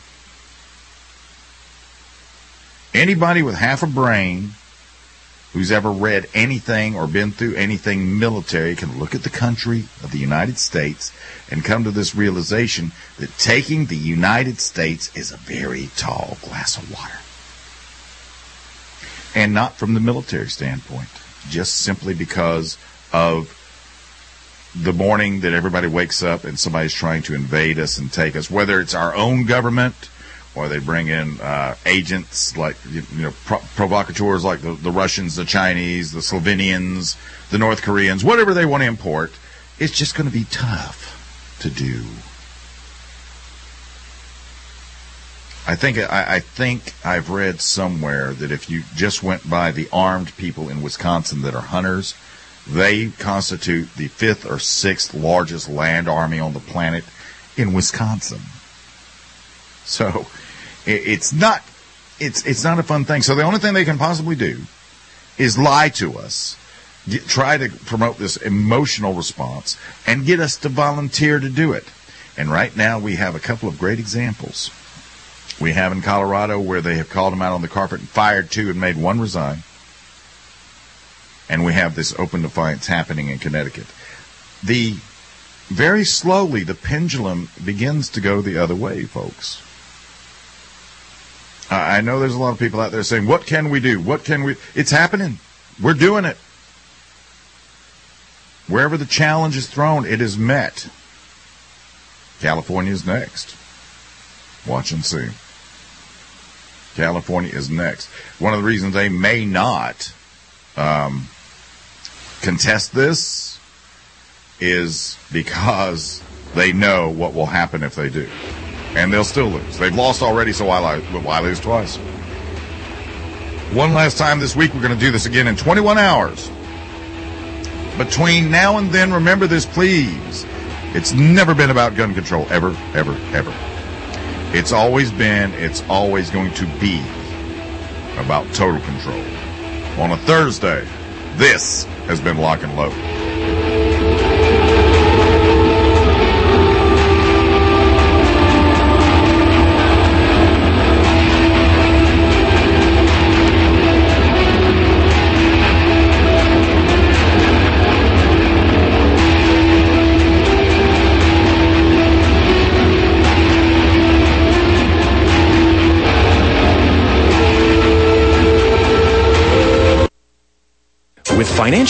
Anybody with half a brain who's ever read anything or been through anything military can look at the country of the United States and come to this realization that taking the United States is a very tall glass of water. And not from the military standpoint, just simply because of the morning that everybody wakes up and somebody's trying to invade us and take us, whether it's our own government or they bring in uh, agents like, you know, pro- provocateurs like the, the Russians, the Chinese, the Slovenians, the North Koreans, whatever they want to import. It's just going to be tough to do. I think I, I think I've read somewhere that if you just went by the armed people in Wisconsin that are hunters, they constitute the fifth or sixth largest land army on the planet in Wisconsin. So it, it's not it's it's not a fun thing. So the only thing they can possibly do is lie to us, get, try to promote this emotional response, and get us to volunteer to do it. And right now we have a couple of great examples. We have in Colorado where they have called them out on the carpet and fired two and made one resign. And we have this open defiance happening in Connecticut. The very slowly the pendulum begins to go the other way, folks. Uh, I know there's a lot of people out there saying, what can we do? What can we? It's happening. We're doing it. Wherever the challenge is thrown, it is met. California is next. Watch and see. California is next. One of the reasons they may not um, contest this is because they know what will happen if they do. And they'll still lose. They've lost already, so why, why lose twice? One last time this week, we're going to do this again in twenty-one hours. Between now and then, remember this, please. It's never been about gun control, ever, ever, ever. It's always been, it's always going to be about total control. On a Thursday, this has been Lock and Load. With financial